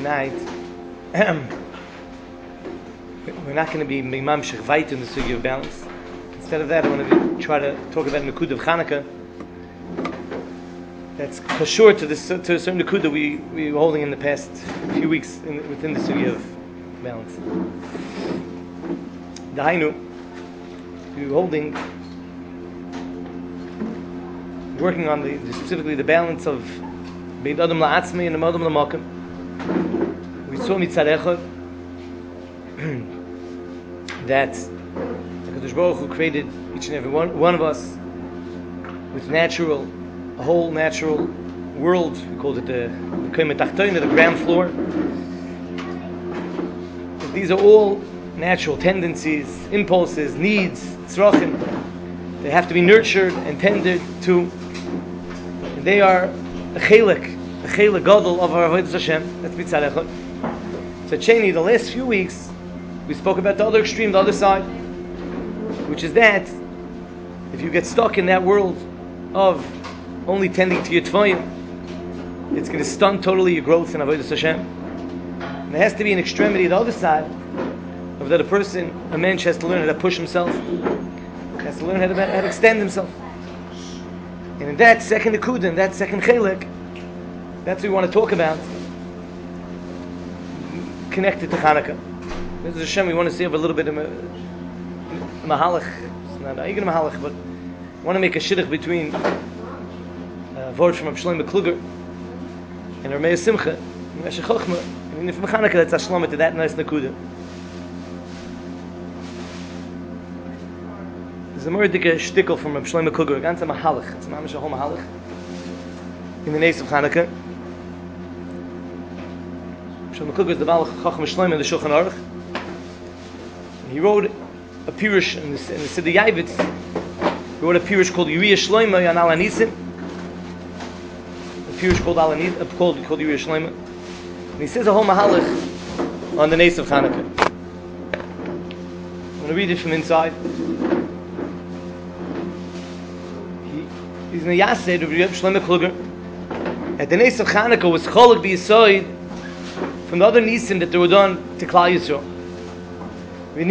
tonight we're not going to be mamshech vayt in the sugya of balance. Instead of that, I want to try to talk about the Nakud of Chanukah. That's kashur to a certain Nakud that we were holding in the past few weeks within the sugya of balance. Dahainu, we were working on specifically the balance of Bein Adam La'atzmi and Adam La'makim. We saw mitzad echad that HaKadosh Baruch Hu created each and every one of us with a whole natural world. We called it the Keimet Tachtoin, the ground floor. These are all natural tendencies, impulses, needs, tzrachim. They have to be nurtured and tended to. And they are a chelik gadol of our Avodas Hashem. That's mitzad echad. So Cheni, the last few weeks, we spoke about the other extreme, the other side, which is that if you get stuck in that world of only tending to your tefillim, it's going to stunt totally your growth in Avodas Hashem. And there has to be an extremity, the other side, of that a mensch has to learn how to push himself, has to learn how to extend himself. And in that second Nakuda, in that second chelik, that's what we want to talk about, connected to Chanukah. This is Hashem, we want to see over a little bit of Mahalach. It's not a Mahalach, but I want to make a shidduch between a word from Shlomo Kluger and Rameh Simcha, and Meshech Chochmah, and if Chanukah, that's Hashlama to that nice Nakuda. There's a more dicke shtickle from Shlomo Kluger, a ganze Mahalach. It's a mamish a whole Mahalach in the nace of Chanukah. Shlomo Kluger is the Baal Chacham Shlomo in the Shulchan Aruch. He wrote a pirush in the Siddur Yavitz. He wrote a pirush called Yiriyah Shlomo on Al Anisim. A pirush called Yiriyah Shlomo. And he says a whole mahalach on the nace of Chanukah. I'm going to read it from inside. He's in the Yased of Shlomo Kluger. At the nace of Chanukah was cholok b'yisoid from the other nisim that they were done to Klal Yisrael. One of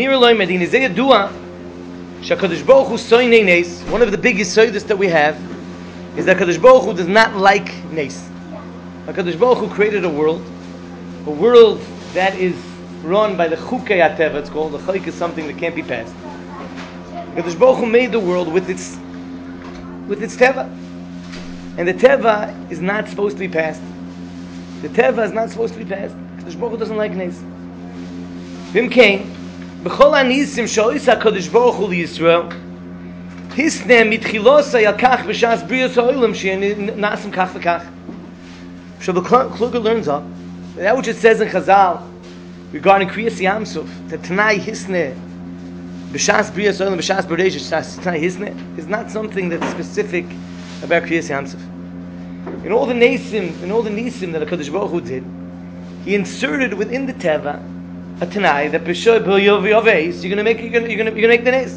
the biggest yisodos that we have is that Kadosh Baruch Hu does not like nes. Kadosh Baruch Hu created a world that is run by the chukei hateva. It's called the chayk is something that can't be passed. Kadosh Baruch Hu made the world with its teva, and the teva is not supposed to be passed. The teva is not supposed to be passed. Kadosh Baruch Hu doesn't like nes. Vim came. B'chol hanisim shoyis HaKadosh Baruch Hu liyisrael hisne mitchilosa yakach b'shas briyos ha'olam she'nasim kach v'kach. Shlomo Kluger learns up that which it says in Chazal regarding Kriyas Yamsuf, that Tanai hisne b'shas briyos ha'olam b'shas b'reish Tanai hisne is not something that's specific about Kriyas Yamsuf. In all the nisim that HaKadosh Baruch Hu did, He inserted within the teva a Tanai that you're gonna make the nes.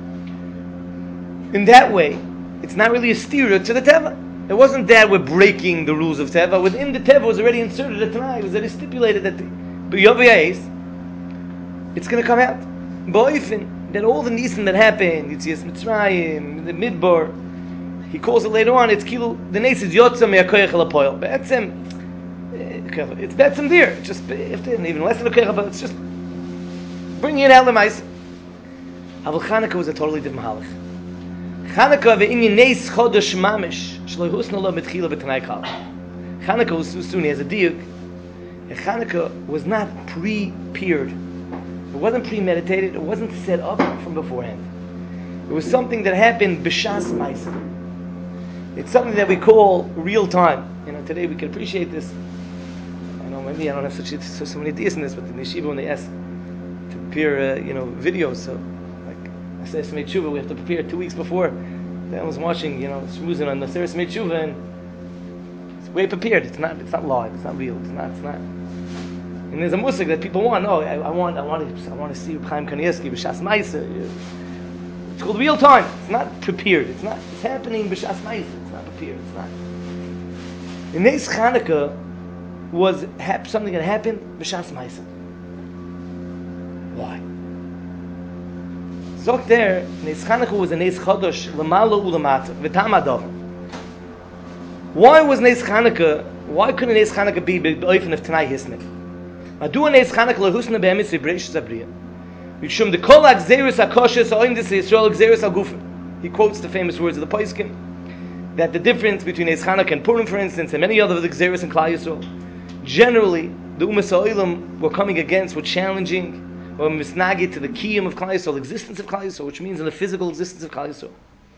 In that way, it's not really a steer to the teva. It wasn't that we're breaking the rules of teva. Within the teva was already inserted a Tanai. It was already stipulated that it's going to come out. That all the nisim that happened, Yitzias Mitzrayim, the Midbar, he calls it later on. It's kilu. The nes is yotza me'akoyach alapoil. It's betzim there. It's just if even less than a koyach, but it's just bringing it out lemais. Avol Chanukah was a totally different halach. Chanukah ve'inyan nes chodesh mamish shlo husna lo mitchila b'tanai kal. Chanukah was soon. He has a diuk. And Chanukah was not prepared. It wasn't premeditated. It wasn't set up from beforehand. It was something that happened b'shas ma'isa. It's something that we call real time. Today we can appreciate this. I know maybe I don't have so many ideas in this, but in the yeshiva when they ask to prepare, videos, so like I say Semei Tshuva, we have to prepare 2 weeks before. Then I was watching, schmoozing on the Semei Tshuva, and it's way prepared. It's not live. It's not real. It's not. And there's a musik that people want. No, I want to see Reb Chaim Kanievsky b'shas ma'isa. It's called real time. It's not prepared. It's happening b'shas ma'isa. It's not prepared. It's not. In this Chanukah, was something that happened b'shas ma'isa. Why? Zok there, Neis Chanukah was a Neis Chodosh l'malo u'lamata v'tam adavar. Why was Neis Chanukah? Why couldn't Neis Chanukah be b'oifen of Tanai Hisnik? Adu Neis Chanukah lehusna be'emes v'breish zabriya. Yishum de kol ha'gzeirus ha'koshes ha'oim dis Yisrael ha'gzeirus ha'gufen. He quotes the famous words of the Poiskim that the difference between Neis Chanukah and Purim, for instance, and many other of the Gzeirus and Klal Yisrael, generally the Umas Ha'olam were coming against, were challenging, or misnagid to the kiyum of Klal Yisrael, the existence of Klal Yisrael, which means in the physical existence of Klal Yisrael.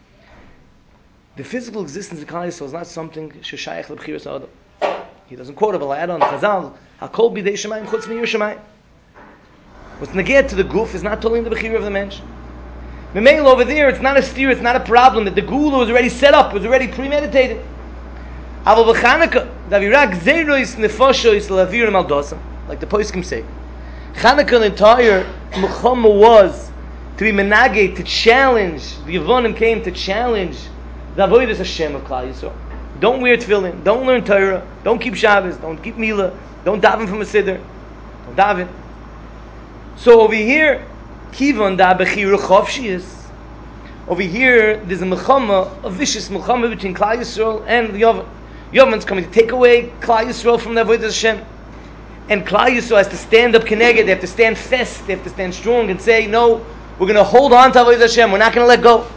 The physical existence of Klal Yisrael is not something sheshayach lebchiras adam. He doesn't quote it, but I add on Chazal, Hakol bidei Shemayim chutz miyir Shemayim. What's neged to the guf is not totally in the bechira of the mensch. Memel over there, it's not a steer, it's not a problem that the gula was already set up, was already premeditated. Aval b'Chanukah, davirak zeiros nefoshois lavir maldosa, like the poskim say. Chanukah, the entire Mechama was to be menaged, to challenge. The Yevonim came to challenge the avodas Hashem of Klal Yisrael. Don't wear tefillin, don't learn Torah, don't keep Shabbos, don't keep Milah, don't daven from a siddur, don't daven. So over here, Kivon da bechira chavshiyas. Over here, there's a Mechama, a vicious Mechama between Klal Yisrael and the Yovan. Yovan's coming to take away Klal Yisrael from the avodas Hashem. And Klal Yisrael has to stand up keneged, they have to stand fast, they have to stand strong and say, no, we're going to hold on to Avodah Hashem, we're not going to let go.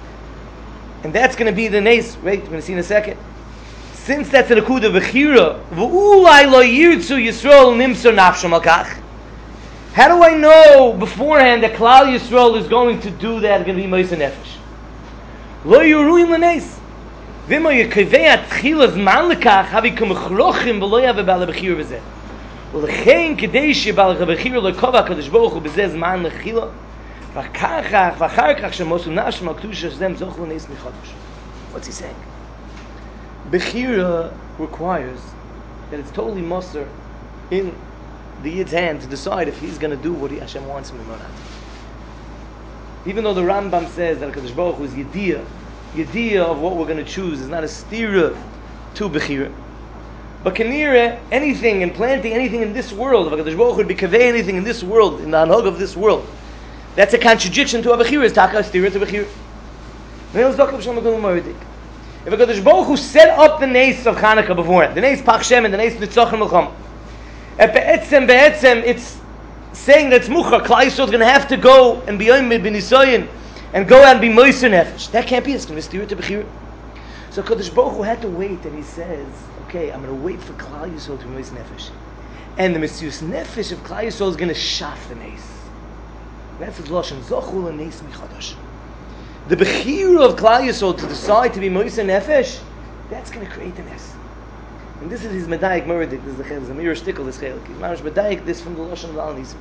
And that's going to be the nes, right? We're going to see in a second. Since that's an akuda v'chira, v'ulai lo yirtzu Yisrael nimser nafsham al-kach. How do I know beforehand that Klal Yisrael is going to do that, going to be Moisa Nefesh? Lo yuruim l'nes. V'mo yekevei atchila zman l'kach, havi kumechrochim v'lo yave b'ala b'chira v'zeh. ולכן כדי שבעל הבחיר לקובע הקדוש ברוך הוא בזה זמן לחילה ואחר כך שמוסו נשם על קדושה שזם זוכו לנס מחדש. What's he saying? Bechira requires that it's totally muster in the Yid's hand to decide if he's going to do what Hashem wants him to or not. Even though the Rambam says that Kadosh Baruch Hu is Yediyah of what we're going to choose is not a stira to Bechira. But Kanira, anything and planting anything in this world, if HaKadosh Baruch Hu would be kaveh anything in this world, in the anhog of this world, that's a contradiction to a Bechira, is taka stira to Bechira. If HaKadosh Baruch Hu set up the nes of Chanukah beforehand, the nes Pach Shem and the nes Nitzach and Melchama, and be'etzem, it's saying that it's Muchar, Klal Yisrael is going to have to go and be Yoimid bin Yisoyin, and go out and be Moiser Nefesh. That can't be, it's going to be stira to Bechira. So HaKadosh Baruch Hu had to wait, and he says, okay, I'm going to wait for Klal Yisrael to be Moiser Nefesh. And the Mesius Nefesh of Klal Yisrael is going to shaf the nes. That's the Lashon, Zochu l'nes michadash. The Bechira of Klal Yisrael to decide to be Moiser Nefesh, that's going to create the nes. And this is his Medayik Muradik, this is a mirror shtickle, this chelik. He's Mamash Medayik, this from the Lashon of the Al Nisim.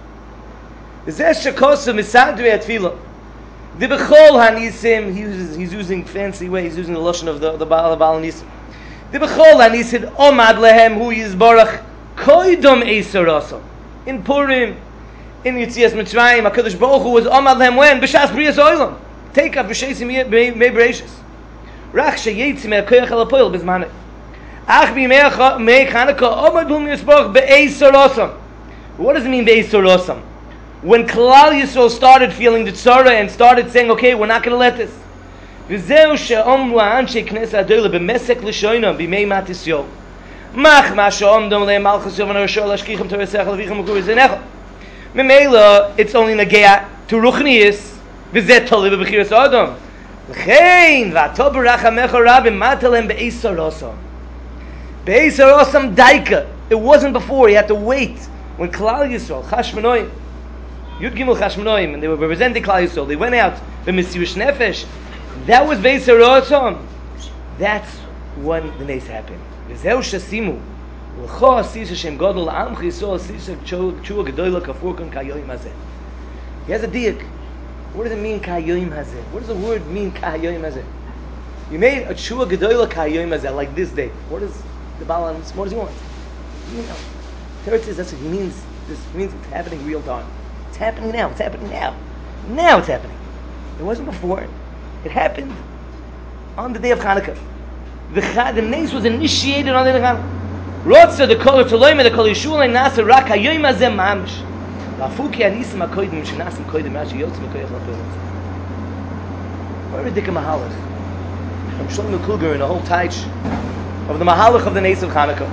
Zeh shekosu misadri atfilah. The Bechol Hanisim, he's using fancy way, he's using the Lashon of the Baal Nisim. The Bechol Hanisim, Omad Lehem, Hu Yizbarach, Koidom Eiser Rasam. In Purim, in Yitzias Mitzrayim, HaKadosh Baruch Hu was Omad Lehem when? B'shas Briyas Oilam. Take up B'shesi Mei Bereishis. Rach Sheyetzi Mei HaKoyach HaLapoil B'zmanei. Ach B'yimei Chanukah, Omad Lehem Yisbarach B'eiser Rasam. What does it mean B'eiser Rasam? When Klal Yisrael started feeling the tzara and started saying, okay, we're not going to let this. V'zeu she'omru ha'anshei knesset adoyle b'mesek l'shoinam b'mei matis yom. Mach ma she'omdom le'em malchus yom v'narashor l'ashkichem teresecha l'vichim l'kur v'zenecha. Memela, it's only negea to ruchnius v'zeh toli b'bechiras adam. L'chein v'ato barach ha'mecha rabim matalem be'eisar osam. Be'eisar osam daika. It wasn't before, he had to wait. When Klal Yisrael, Chashmonoim, Yud Gimel Chashmonoim, and they were representing Klal Yisrael, they went out, the Mesius Nefesh, that was Beisar Rotzon. That's when the nes happened. V'zeu shasimu, l'cho asis Hashem Godol Amch Yisrael asis Tshuva Gedoyla Kafurkan Kayoyim Hazeh. He has a diak. What does it mean Kayoyim Hazeh? What does the word mean Kayoyim Hazeh? You made a Tshuva Gedoyla Kayoyim Hazeh, like this day. What does the Baal, what does he want? You know, Teretz says that's what he means. This means it's happening real time. It's happening now. It's happening now. Now it's happening. It wasn't before. It happened on the day of Chanukah. The nes was initiated on the day of Chanukah. Rotsa the color to loyme the color shul and nasa rak hayoyim azem mamish. Lafuki anisim akoidim shenasim koidim rashi yotzim akoyach lapilot. What a ridiculous mahalach. I'm Shlomo Kluger in the whole taich of the mahalach of the Nes of Chanukah.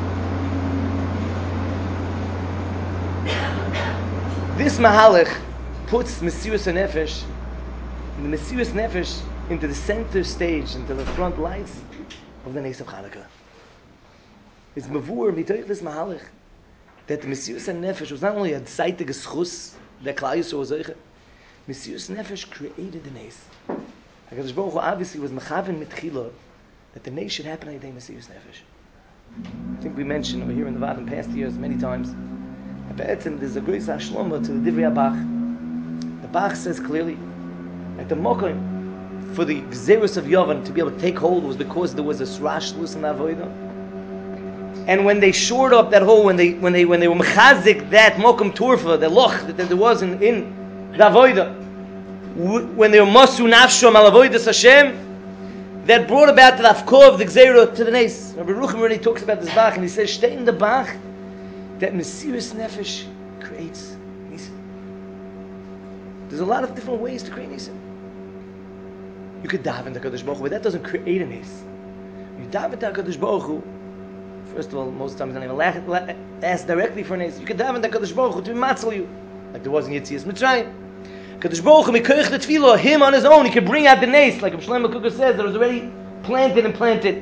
This mahalach puts Mesirus Nefesh, the Mesirus Nefesh, into the center stage, into the front lights of the Nes of Chanukah. It's mavur mitoich this mahalach that the Mesirus Nefesh was not only a zeitige schus that Klal Yisrael was zeiche. Mesirus Nefesh created the Nes. HaKadosh Baruch Hu obviously was mechaven mitchila that the Nes should happen on the day Mesirus Nefesh. I think we mentioned over here in the Vad in past years many times. There's a great Hashlama to the Divrei Bach. The Bach says clearly that the mokim for the Gzerus of Yovan to be able to take hold was because there was a srashlus in Avodah. And when they shored up that hole, when they were mechazik that mokum turfa, the loch that there was in the Avodah, when they were masu nafshom al Avodas Hashem, that brought about the afkov of the Gzerah to the Nes. Rabbi Rucham already talks about this Bach, and he says, stay in the Bach, that Mesirus Nefesh creates Nisim. There's a lot of different ways to create Nisim. You could daven to HaKadosh Baruch Hu, but that doesn't create a Nis. You daven to HaKadosh Baruch Hu, first of all, most times don't even ask directly for a Nis. You could daven to HaKadosh Baruch Hu to matzel you, like there was in Yetzias Mitzrayim. HaKadosh Baruch Hu, mikoich the tefillah, him on his own, he could bring out the Nis, like Shlomo Kluger says, that was already planted.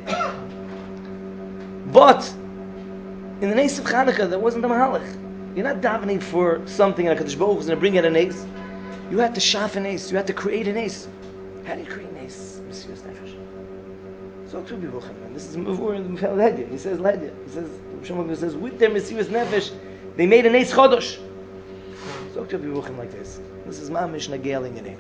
But in the Nes of Chanukah, there wasn't a mahalach. You're not davening for something that HaKadosh Baruch Hu is going to bring out a Nes. You have to shaf a Nes. You have to create a Nes. How do you create a Nes? Mesirus Nefesh. So to be Rucham, this is Mavur in the Mefel Ledya. He says Ledya. He says with their Mesirus Nefesh, they made a Nes Chodosh. So to be Rucham like this. This is Mamish Nageling in it.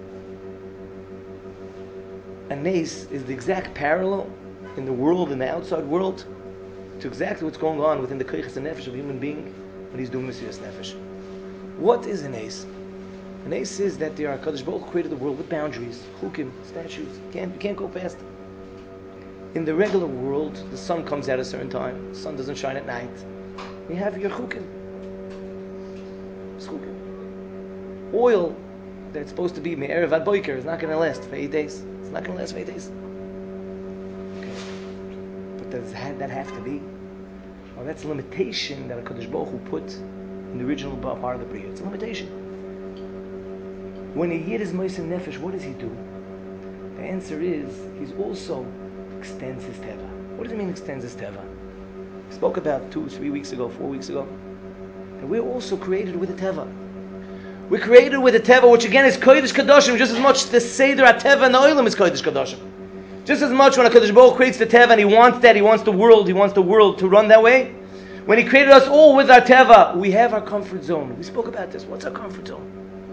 A Nes is the exact parallel in the world, in the outside world, to exactly what's going on within the koiches and nefesh of a human being when he's doing Mesirus Nefesh. What is a Nes? A Nes is that there are HaKadosh Baruch Hu created the world with boundaries, chukim, statutes. You can't go past it. In the regular world, the sun comes out at a certain time. The sun doesn't shine at night. You have your chukim. It's chukim. Oil that's supposed to be me'erev ad boiker is not going to last for 8 days. It's not going to last for 8 days. Okay. But does that have to be? Well, that's a limitation that HaKadosh Baruch Hu put in the original part of the Bria. It's a limitation. When a Yid is Moisei Nefesh, what does he do? The answer is, he also extends his Teva. What does it mean, extends his Teva? We spoke about 2, 3 weeks ago, 4 weeks ago, that we're also created with a Teva. We're created with a Teva, which again is Kodesh Kadoshim, just as much the Seder HaTeva and the Olam is Kodesh Kadoshim. Just as much when HaKadosh Baruch Hu creates the Teva and he wants that, he wants the world to run that way. When he created us all with our Teva, we have our comfort zone. We spoke about this. What's our comfort zone?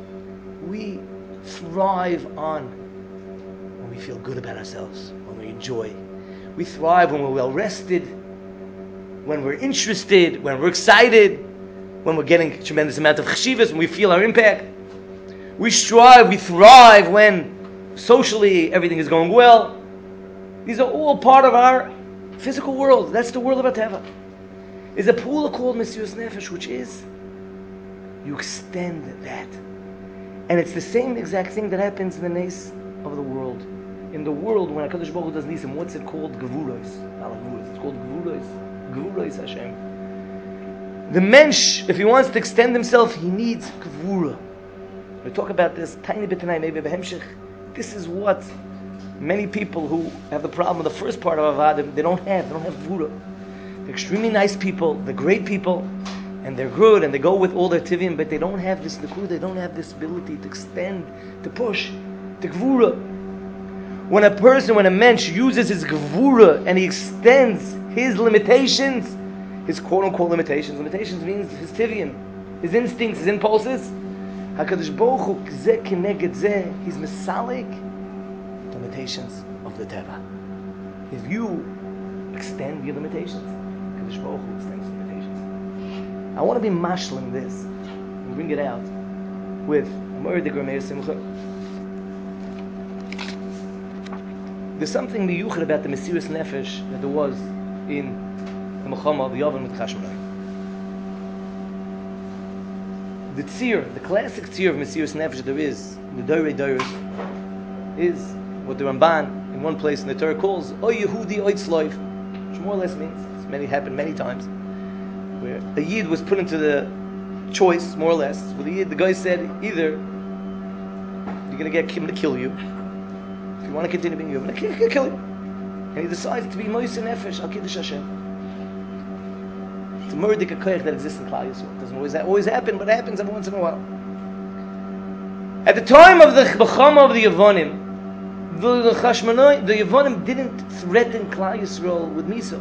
We thrive on when we feel good about ourselves, when we enjoy. We thrive when we're well rested, when we're interested, when we're excited, when we're getting a tremendous amount of cheshivas, when we feel our impact. We strive, we thrive when socially everything is going well. These are all part of our physical world. That's the world of our Teva. Is a pool called Mesirus Nefesh, which is you extend that. And it's the same exact thing that happens in the Nes of the world. In the world, when HaKadosh Baruch Hu does Nisim, what's it called? Gevuros. It's called Gevuros. Gevuros Hashem. The mensch, if he wants to extend himself, he needs Gevura. We'll talk about this tiny bit tonight, maybe Behemshech. This is what many people who have the problem with the first part of Avodah, they don't have Gevura. They're extremely nice people, they're great people, and they're good, and they go with all their tivim, but they don't have this likud, they don't have this ability to extend, to push, to Gevura. When a mensch uses his Gevura and he extends his limitations, his quote-unquote limitations means his tivim, his instincts, his impulses, HaKadosh Baruch Hu, zeh keneged zeh, he's mesalik, limitations of the Teva. If you extend your limitations, HaKadosh Baruch Hu extends limitations. I want to be mashlim this, and bring it out with Mordechai Meir Simcha. There's something miyuchad about the Mesirus Nefesh that there was in the Mechama of Yovan with Chashmonai. The tzir, the classic tzir of Mesiras Nefesh there is, the Doirei Doiros, is what the Ramban in one place in the Torah calls Oy Yehudi Oy Tzloiv, which more or less means, it's happened many times, where a Yid was put into the choice, more or less, with the Yid, the guy said, either you're going to get him to kill you, if you want to continue being you, I'm going to kill you. And he decides to be Moisei Nefesh Al Kiddush Hashem. It's a murdik koyach that exists in Klal Yisrael. It doesn't always happen, but it happens every once in a while. At the time of the Bechama of the Yevonim, the Chashmonai, the Yevonim didn't threaten Klal Yisrael with Misa.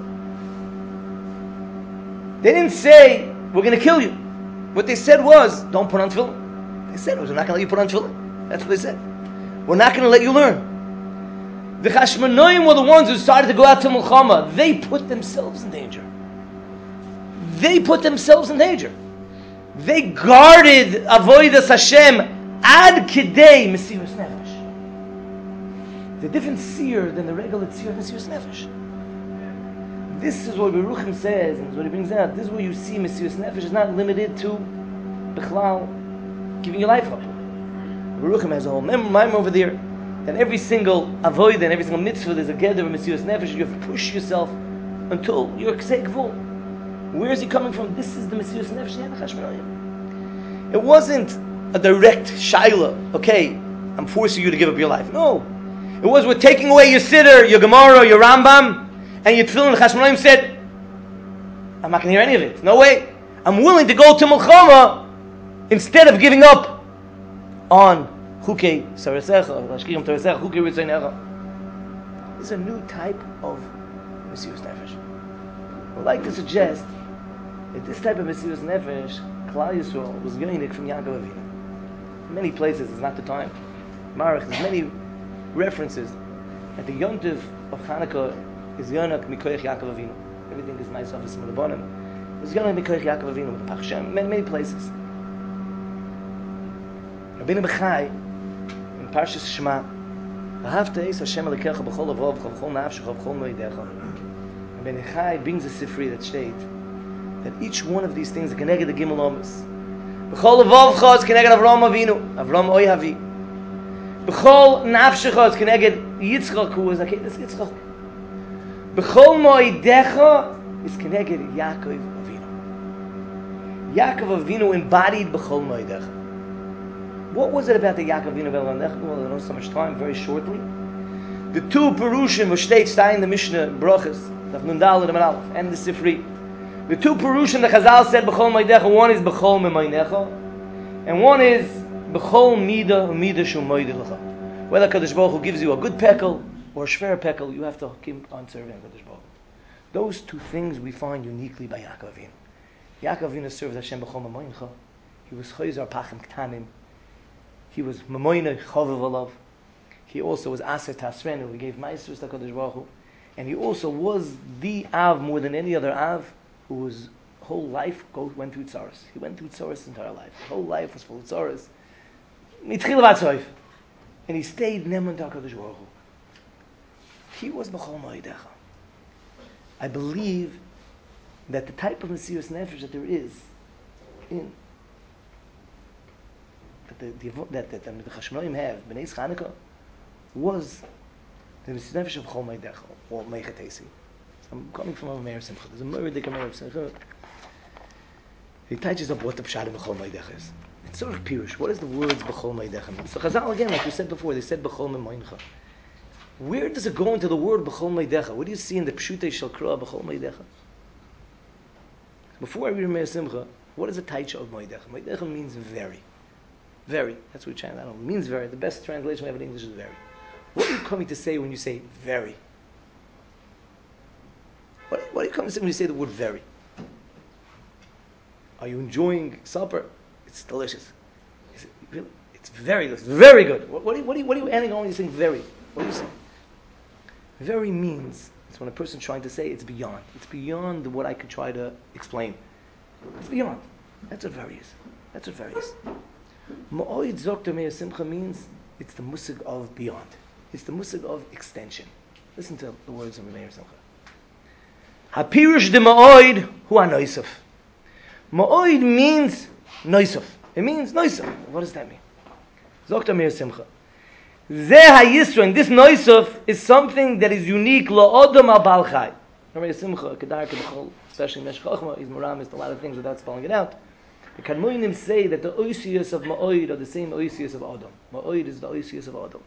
They didn't say, we're going to kill you. What they said was, don't put on tefillin. They said, we're not going to let you put on tefillin. That's what they said. We're not going to let you learn. The Chashmonaim were the ones who started to go out to Milchama. They put themselves in danger. They put themselves in danger. They guarded Avodas Hashem ad kidei Mesiras Nefesh. The different seer than the regular seer of Mesiras Nefesh. This is what Beruchim says, and what he brings out. This is where you see Mesiras Nefesh is not limited to Bechlal giving your life up. Beruchim has a whole meme over there that every single avoid and every single mitzvah there's a gather of Mesiras Nefesh. You have to push yourself until you're ksei gvul. Where is he coming from? This is the Mesiras Nefesh Yad Chashmonayim. It wasn't a direct shaila. Okay, I'm forcing you to give up your life. No, it was we're taking away your siddur, your Gemara, your Rambam, and your Tefillin. Chashmonayim said, I'm not going to hear any of it. No way. I'm willing to go to Milchama instead of giving up on Chukei Sarasecha, Lashkirim Tarasecha, Chukei Ritzonecha. This is a new type of Mesiras Nefesh. I'd like to suggest that this type of Mesiras Nefesh, Klal Yisrael was yoinik from Yaakov Avinu. In many places, it's not the time. Marach, there's many references that the Yontiv of Hanukkah is yoinik mikoyach Yaakov Avinu. Everything is nice office from the bottom. It's yoinik mikoyach Yaakov Avinu with the Pachshem, many places. Rabbeinu Bechai, in Parshas Shema, V'ahavta es Hashem Elokecha b'chol avavcha v'chol nafshecha v'chol moedecha. Rabbeinu Bechai brings a sifri that states that each one of these things is connected to Gimel Omes. B'chol avavcha is connected to Avram Avinu, Avram Oyavi. B'chol nafshecha is connected to Yitzchak, who was Akedas Yitzchak. B'chol moedecha is connected to Yaakov Avinu. Yaakov Avinu embodied B'chol moedecha. What was it about the Yaakov Avinu B'chol? Well, I don't know so much time, very shortly. The two Perushim, which states in the Mishnah, Brachas, and the Sifri. The two Perushim, the Chazal said, B'chol Moedecha, one is B'chol Memeinecha, and one is B'chol Mida Shu Moedeh Lecha. Whether Kadosh Baruch Hu gives you a good pekel or a shver pekel, you have to keep on serving Kadosh Baruch Hu. Those two things we find uniquely by Yaakov Avinu. Yaakov Avinu served Hashem B'chol Memeinecha. He was Chayzar Pachim Ktanim. He was Memoineh Chovav Alav. He also was Aser Tasrenu. He gave Ma'asros to HaKadosh Baruch Hu. And he also was the Av more than any other Av whose whole life went through Tzaras. He went through Tzaras his entire life. His whole life was full of Tzaras. Mitchil Vatzoif. And he stayed Neman to HaKadosh Baruch Hu. He was B'chol Moedecha. I believe that the type of Mesiras Nefesh that there is in that the Chashmonaim have, B'nai Chanukah, was the Mesiras Nefesh of B'chol Moedecha, or Meichetesi. I'm coming from a Meir Simcha. There's a Meir Meir Simcha. He touches up what the Pshat of B'chol Moedecha is. It's sort of Pirush. What does the words B'chol Moedecha mean? So Chazal, again, like we said before, they said B'chol Memoincha. Where does it go into the word B'chol Moedecha? What do you see in the Pshutei Shel Krah B'chol Moedecha? Before I read Meir Simcha, what is the Taicha of Moedecha? Moedecha means very. Very. That's what we chant. I don't know. It means very. The best translation we have in English is very. What are you coming to say when you say very? What are you coming to say when you say the word very? Are you enjoying supper? It's delicious. Is it really? It's very good. It's very good. What are you adding on when you saying very? What are you saying? Very means, it's when a person's trying to say it's beyond. It's beyond what I could try to explain. It's beyond. That's what very is. That's what very is. Ma'oid Zokter Meir Simcha means it's the musig of beyond. It's the musig of extension. Listen to the words of Meir Simcha. Hapirush de ma'oid hu anoisov. Ma'oid means noisov. It means noisov. What does that mean? Zokt Amir Simcha. Zeh ha'yisro, and this noisov is something that is unique la'odom al-bal chai. Amir Simcha, Kedar Kedachol, especially Meshech Chochmah, he's moramist a lot of things without spelling it out. The Kadmoinim say that the oisius of ma'oid are the same oisius of Adam. Ma'oid is the oisius of Adam.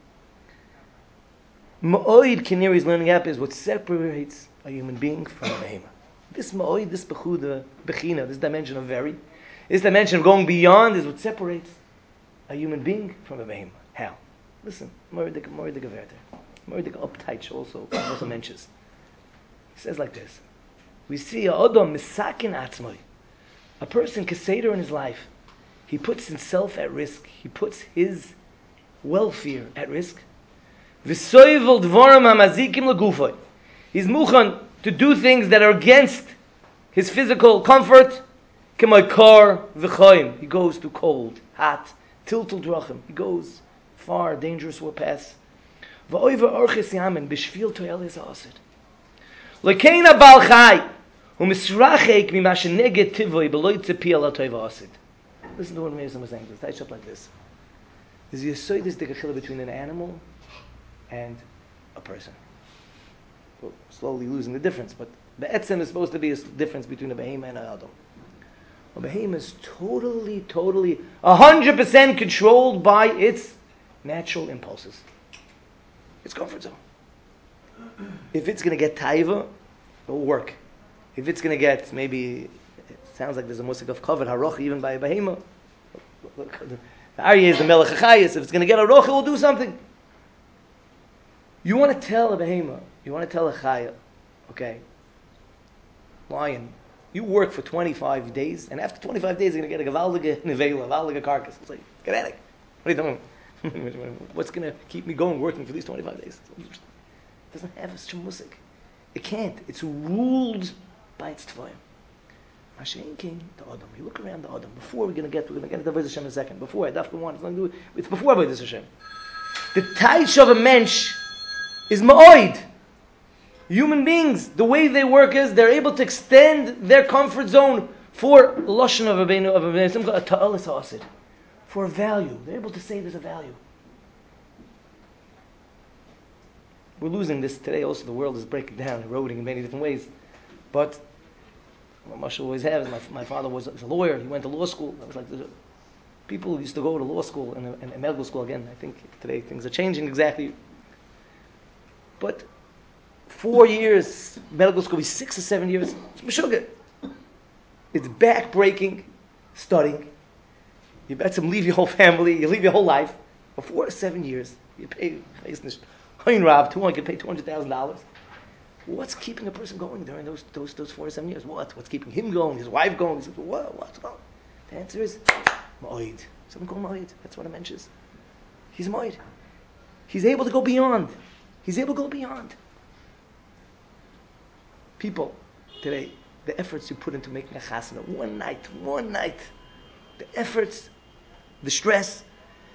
Ma'oid, Kineri's learning app, is what separates a human being from a behemoth. This ma'oid, this bechuda, bechina, this dimension of very, this dimension of going beyond is what separates a human being from a behemoth. How? Listen, Mordik Geverte. Mordik Upteich also mentions. He says like this. We see a Adam misakin atzmai. A person, Keseder in his life, he puts himself at risk. He puts his welfare at risk. V'soivel dvorim hamazikim legufay. He's muchan to do things that are against his physical comfort. K'may kar v'choim. He goes to cold, hot, tiltul drachim. He goes far, dangerous will pass. V'oiver orches yamen b'shvil toel is asid. Lekeina bal chai u'misrachek mima sheneged tivoy beloy tzepi ala toiva asid. Listen to what Meir was saying. It's tied up like this. There's a yesod between an animal and a person. We're slowly losing the difference, but the etzem is supposed to be a difference between a behemoth and an adam. A behemoth is totally, 100% controlled by its natural impulses. Its comfort zone. If it's going to get taiva, it'll work. If it's going to get, maybe, it sounds like there's a musik of kavod, haroch, even by a behemoth. The Aryeh is the melech hachayis. If it's going to get a roch, it will do something. You want to tell a behemoth, you want to tell a chaya, okay, lion, you work for 25 days, and after 25 days, you're going to get a gavaldige nevela, a gavaldige carcass. It's like, get at it. What are you doing? What's going to keep me going working for these 25 days? It doesn't have a shmusik. It can't. It's ruled by its tvoim. Mashiach came to Adam. You look around the Adam. Before we're going to get to Avodah Hashem in a second. Before, it's before Avodah Hashem. The taish of a mensch is ma'oid. Human beings, the way they work is they're able to extend their comfort zone for lashon of a Simcha, a ta'alis ha'asid, for a value. They're able to say there's a value. We're losing this today. Also, the world is breaking down, eroding in many different ways. But what Moshe always has, my father was a lawyer. He went to law school. I was like, people used to go to law school and medical school again. I think today things are changing exactly. But 4 years, medical school, be 6 or 7 years, it's meshuggah. It's back-breaking studying. You bet some leave your whole family, you leave your whole life. For 4 to 7 years, you pay, you can pay $200,000. What's keeping a person going during those 4 to 7 years? What's keeping him going, his wife going? He says, what's going? The answer is, ma'oid. Something called ma'oid. That's what it mentions. He's ma'oid. He's able to go beyond. He's able to go beyond. People today, the efforts you put into making a chasana, one night, the efforts, the stress,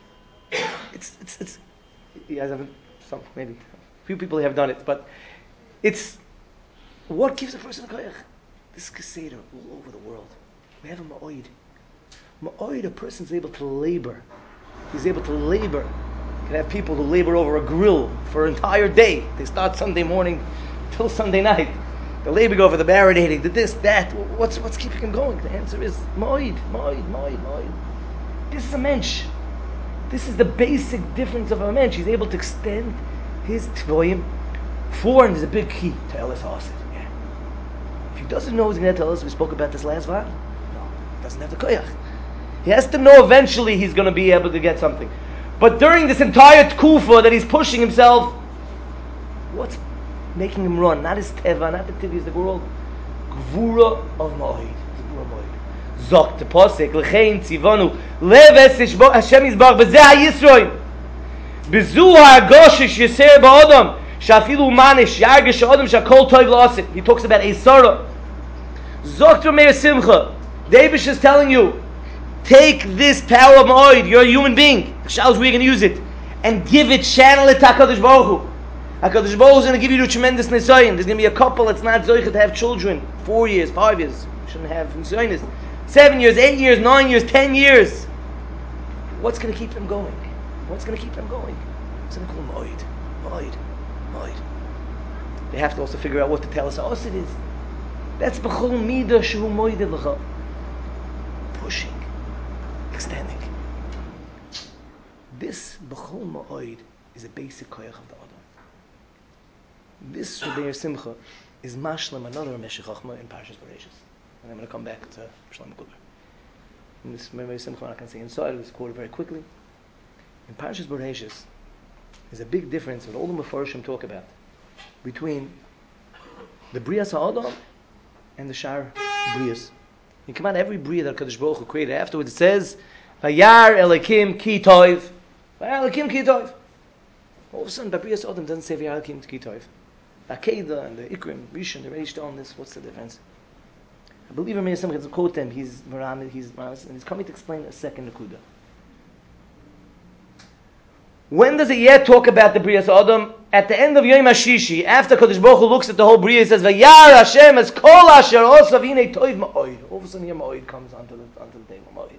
it's you guys haven't, some, maybe, a few people have done it, but it's, what gives a person a koyach? This kaseda all over the world. We have a ma'oid. Ma'oid, a person's able to labor. He's able to labor. You can have people who labor over a grill for an entire day. They start Sunday morning till Sunday night. The labor over the barricading, the this, that. What's keeping him going? The answer is ma'oid. This is a mensch. This is the basic difference of a mensch. He's able to extend his tvoyim for, and there's a big key to Elis Hasid. Yeah. If he doesn't know he's going to tell us, we spoke about this last while. No, he doesn't have the koyach. He has to know eventually he's going to be able to get something. But during this entire tkufa that he's pushing himself, what's making him run? Not his teva, not the tivi's the world. Gvura of ma'oid. Zok te posek lechein tzivanu leves Hashem yizbach bezeh ha'yisroim bezu ha'agoshish yeser ba'odam shafilu manish yargish ha'odam shakol toiv la'asit. He talks about Eisara. Zok to Meir Simcha. David is telling you, take this power of ma'oid. You're a human being. The shal is where you're going to use it, and give it, channel it to HaKadosh Baruch Hu. HaKadosh Baruch Hu is going to give you a tremendous nisayon. There's going to be a couple that's not zoichet to have children. 4 years, 5 years. Shouldn't have nisayonis. 7 years, 8 years, 9 years, 10 years. What's going to keep them going? What's going to keep them going? It's going to call them oid. They have to also figure out what to tell us. How it is. That's b'chol midah shehu moided l'cha. Pushing, extending. This b'chol ma'oid is a basic koyach of the Adam. This Rebbeir Simcha is mashlam another Meshech Chochmah in Parshas Bereshis. And I'm going to come back to Shlomo Kluger. In this Rebbeir Simcha, I can say inside of this quote very quickly. In Parshas Bereshis, there's a big difference that all the Mefarshim talk about between the Brias HaAdam and the Shar Brias. You come out every Bria that Kadosh Baruch Hu created. Afterwards it says, Vayar Elokim Ki Toiv. Vayar Elokim Ki Toiv. All of a sudden, Brias HaAdam doesn't say Vayar Elokim Ki Toiv. The Akedah and the Ikrim, Rishon, the Reish on this, what's the difference? I believe Rameir Simcha, to quote them, he's Maramid, and he's coming to explain a second Nakuda. When does it yet talk about the Brias Adam? At the end of Yom HaShishi, after Kadosh Baruch Hu looks at the whole Bria, he says, Vayar Hashem es kol asher osav hinei toiv ma'oid. All of a sudden here ma'oid comes onto the table, ma'oid.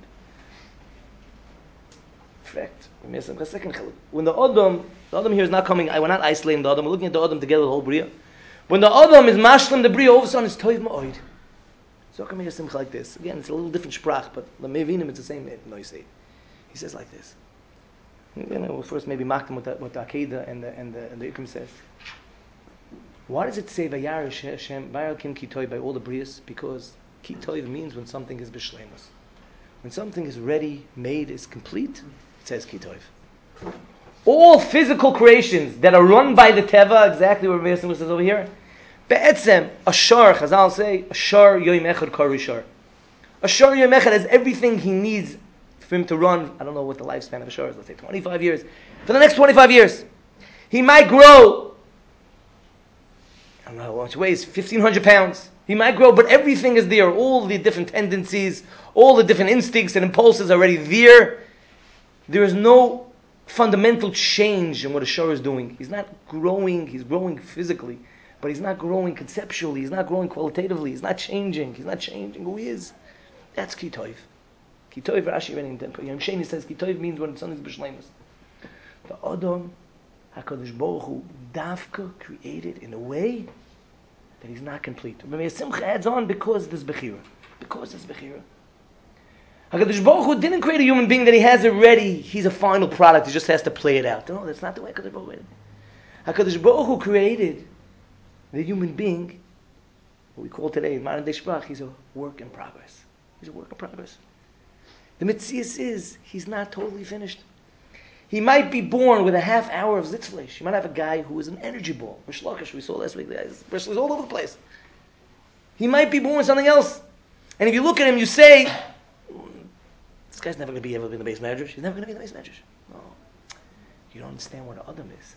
Fact. When the Adam here is not coming, we're not isolating the Adam, we're looking at the Adam together, the whole Bria. When the Adam is mashlim the Bria, all of a sudden it's toiv ma'oid. So come here simcha like this. Again, it's a little different sprach, but the mevinim, it's the same noise. He says like this. We'll first maybe mock them with the Akedah and the Ikrim says. Why does it say Vayar Hashem, Vayar Kim Ki Toiv by all the Brias? Because Ki Toiv means when something is b'shleimus. When something is ready, made, is complete, it says Ki Toiv. All physical creations that are run by the Teva, exactly what Rabbi Yosef says over here, Be'etzem, Ashar, Chazal say, Ashar Yoim Echad Kari Shar. Ashar Yoim Echad has everything he needs for him to run. I don't know what the lifespan of a shor is, let's say 25 years. For the next 25 years, he might grow, I don't know how much he weighs, 1,500 pounds. He might grow, but everything is there. All the different tendencies, all the different instincts and impulses are already there. There is no fundamental change in what a shor is doing. He's not growing, he's growing physically, but he's not growing conceptually, he's not growing qualitatively, he's not changing who he is. That's Ki Toiv. Ki Toiv, Rashi reading Yom Sheni says Ki Toiv means when something is b'shleimus. The Adam, HaKadosh Baruch Hu, Davka created in a way that he's not complete. Rabbi Simcha adds on because there's Bechira. HaKadosh Baruch Hu didn't create a human being that he has already, he's a final product, he just has to play it out. No, that's not the way HaKadosh Baruch Hu created. HaKadosh Baruch Hu created the human being, what we call today, modern day Sprach, he's a work in progress. The Metzias is, he's not totally finished. He might be born with a half hour of zitzfleish. You might have a guy who is an energy ball. Rish Lakish, we saw last week, Rish is all over the place. He might be born with something else. And if you look at him, you say, this guy's never going to be able to be in the base medrash. He's never going to be in the base medrash. No. You don't understand what an Adam is.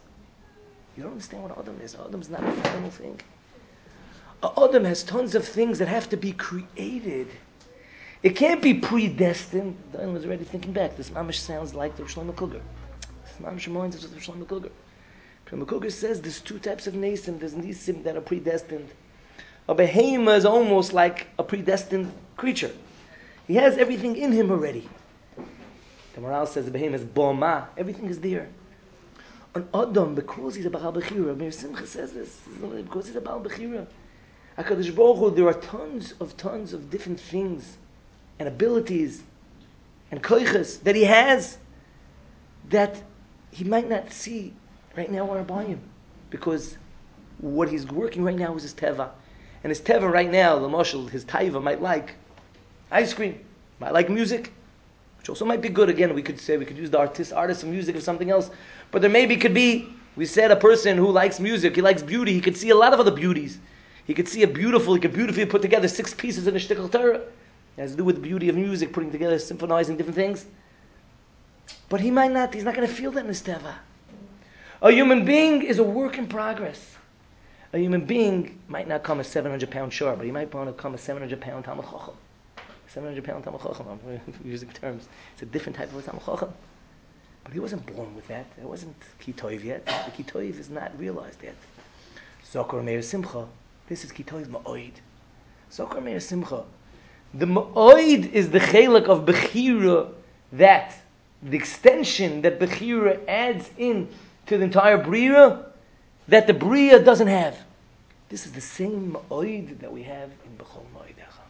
Adam's not a final thing. An Adam has tons of things that have to be created. It can't be predestined. Diane was already thinking back. This mamish sounds like the Shlomo Kluger. This mamish reminds us of the Shlomo Kluger. Shlomo Kluger says there's two types of nesim. There's nesim that are predestined. A behema is almost like a predestined creature. He has everything in him already. The Maral says the behema is boma. Everything is there. An Adam, because he's a Baal Bechira, Meir Simcha says this, because he's a Baal Bechira. HaKadosh Baruch Hu, there are tons of different things and abilities and koiches that he has that he might not see right now or by him, because what he's working right now is his teva, and his teva right now, the marshal, his taiva might like ice cream, might like music, which also might be good. Again, we could use the artist of music or something else, but there maybe could be, we said, a person who likes music, he likes beauty, he could see a lot of other beauties. He could beautifully put together 6 pieces in a shtickle Torah. It has to do with the beauty of music, putting together, symphonizing different things. But he's not going to feel that in his teva. A human being is a work in progress. A human being might not come a 700-pound shor, but he might want to come a 700-pound Talmud Chacham. 700-pound Talmud Chacham, I'm using terms. It's a different type of Talmud Chacham. But he wasn't born with that. It wasn't Kitoiv yet. The Kitoiv is not realized yet. Zokor Meir Simcha. This is Kitoiv Ma'oid. Zokor Meir Simcha. The Ma'oid is the Chelak of Bechira, that the extension that Bechira adds in to the entire Bria, that the Bria doesn't have. This is the same Ma'oid that we have in Bechol Ma'oidecha.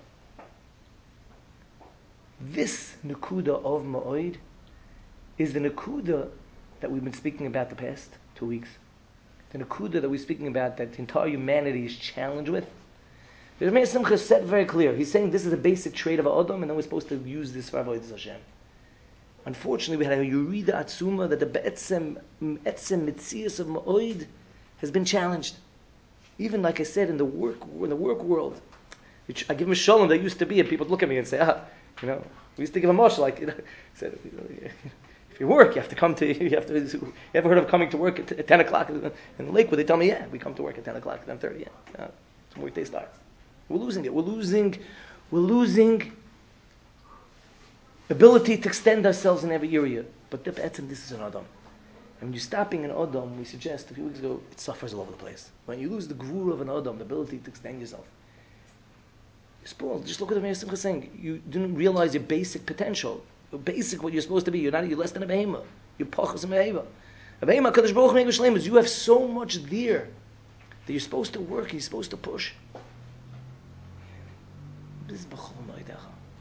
This Nakuda of Ma'oid is the Nakuda that we've been speaking about the past 2 weeks. The Nakuda that we're speaking about, that the entire humanity is challenged with. The Rebbe Simcha said very clear. He's saying this is a basic trait of Adam, and then we're supposed to use this for Avodas Hashem. Unfortunately, we had a Yurida Atzuma that the Be'etzem Mitzias of Ma'oid has been challenged. Even like I said, in the work world, which I give him a shalom, there used to be, and people look at me and say, we used to give a mosh, like, said, if you work, you have to come to, you ever heard of coming to work at 10 o'clock in Lakewood? They tell me, we come to work at 10 o'clock, 10:30, the workday starts. We're losing it. We're losing ability to extend ourselves in every area. But this is an Adam. And when you're stopping an Adam, we suggest a few weeks ago, it suffers all over the place. When you lose the gvura of an Adam, the ability to extend yourself, you're spoiled. Just look at the Meir Simcha saying, you didn't realize your basic potential. Your basic, what you're supposed to be. You're less than a behemoth. You're pachas and behema. A behemoth, Kadosh Baruch Hu English language, you have so much there that you're supposed to work, you're supposed to push. This is B'chol Moedecha.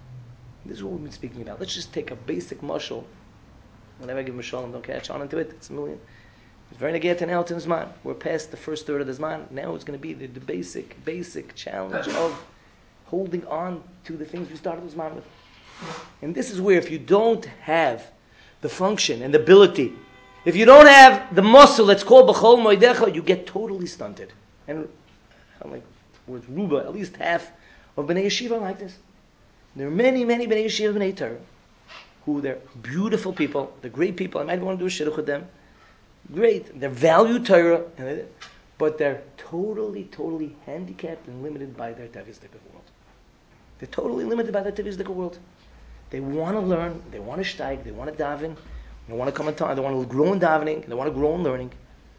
This is what we've been speaking about. Let's just take a basic mashal. Whenever I give Mishalim, don't catch on into it. It's a million. It's very negate and out in Zman. We're past the first third of the Zman. Now it's going to be the basic challenge of holding on to the things we started the Zman with. And this is where if you don't have the function and the ability, if you don't have the muscle that's called B'chol Moedecha, you get totally stunted. And I'm like, with Ruba, at least half of Bnei Yeshiva like this. There are many Bnei Yeshiva, Bnei Torah, who they're beautiful people, they're great people. I might want to do a shidduch with them. Great. They value Torah, but they're totally handicapped and limited by their Tevisdik world. They're totally limited by their Tevisdik world. They want to learn, they want to steig, they want to daven, they want to come in time, they want to grow in davening, they want to grow in learning,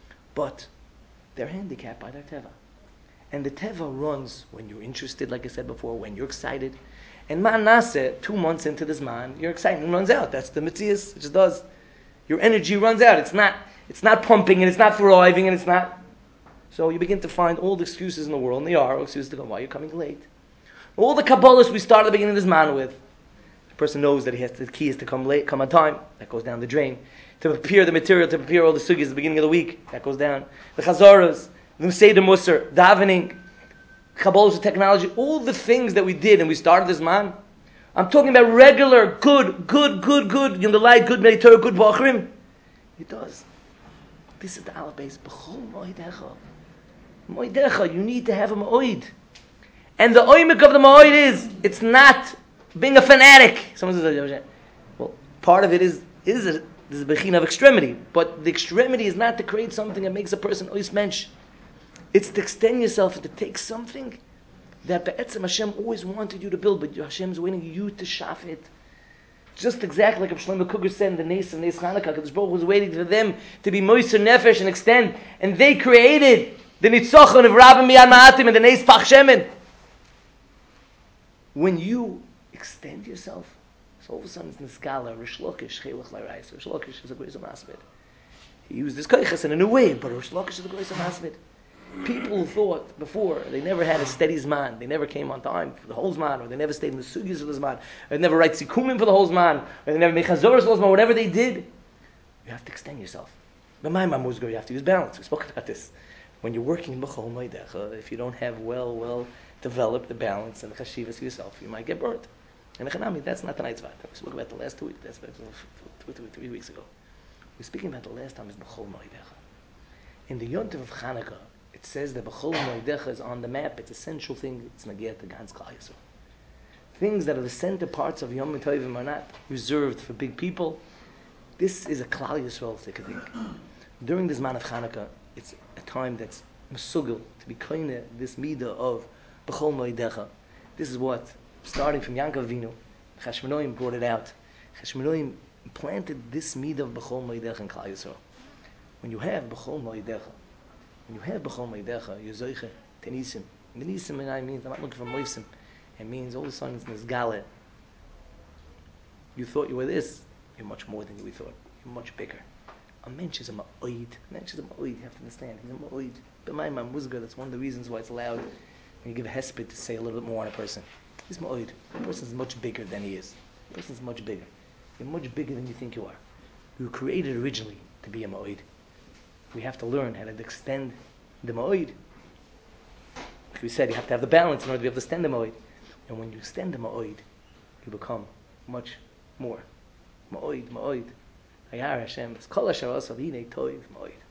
but they're handicapped by their Teva. And the Teva runs when you're interested, like I said before, when you're excited. And man naseh, 2 months into this man, your excitement runs out. That's the mitzias. It just does. Your energy runs out. It's not pumping, and it's not thriving, and it's not. So you begin to find all the excuses in the world, and they are excuses to go, why are you coming late? All the Kabbalahs we started at the beginning of this man with. The person knows that the key is to come late, come on time. That goes down the drain. To prepare the material, to prepare all the sugis at the beginning of the week. That goes down. The chazaras, the Seder Musar, davening, Kabbalah's technology, all the things that we did and we started this man. I'm talking about regular, good, Yundalai, good Mediterranean, good Bachrim. It does. This is the Aleph base. B'chol Moedecha. Moedecha, you need to have a Moed. And the oimik of the Moed is, it's not being a fanatic. Someone says, well, part of it is this is a bechin of extremity. But the extremity is not to create something that makes a person ois mensch. It's to extend yourself and to take something that Be'etzem Hashem always wanted you to build, but Hashem is waiting you to shaf it. Just exactly like Shlomo Kuger said in the Nes Chanukah, Kadosh Baruch Hu was waiting for them to be Moiser Nefesh and extend. And they created the Nitzachon of Rabbim Miyad Ma'atim and the Nes Pach Shemen. When you extend yourself, so all of a sudden it's Niskala, Rish Lakish, Chelach L'Rais. Rish Lakish is a Greis HaMasbid. He used this Koiches in a new way, but Rish Lakish is a Greis HaMasbid. People who thought before they never had a steady zman, they never came on time for the whole zman, or they never stayed in the sugis of the zman, or they never write sikumim for the whole zman, or they never make chazoros for the zman, whatever they did, you have to extend yourself. But my mamuzgo, you have to use balance. We spoke about this. When you're working b'chol moedecha, if you don't have well developed the balance and the chashivas for yourself, you might get burnt. And that's not tonight's vat. We spoke about the last 2 weeks. That's 3 weeks ago. We're speaking about the last time is b'chol moedecha. In the Yontiv of Chanukah, it says that B'chol Moedecha is on the map. It's a central thing. It's Nagiat to Gans Klal Yisrael. Things that are the center parts of Yom Tovim are not reserved for big people. This is a Klal Yisrael thing. During this man of Chanukah, it's a time that's mesugel to be koine this midah of B'chol Moedecha. This is what, starting from Yankov Avinu, Chashmonoim brought it out. Chashmonoim planted this midah of b'chol moedecha in Klal Yisrael. When you have b'chol moedecha, you're zoiche tenisim. Tenisim, and I means I'm not looking for moisim. It means all of a sudden it's nisgale. You thought you were this. You're much more than you thought. You're much bigger. A mensch is a ma'oid. A mensch is a ma'oid. You have to understand. He's a ma'oid. B'mayim muzga. That's one of the reasons why it's allowed when you give a hesped to say a little bit more on a person. He's ma'oid. The person's much bigger than he is. The person's much bigger. You're much bigger than you think you are. You were created originally to be a ma'oid. We have to learn how to extend the ma'oid. Like we said, you have to have the balance in order to be able to extend the ma'oid. And when you extend the ma'oid, you become much more. Ma'oid. Hayar Hashem. Kol asher asav hinei toiv ma'oid.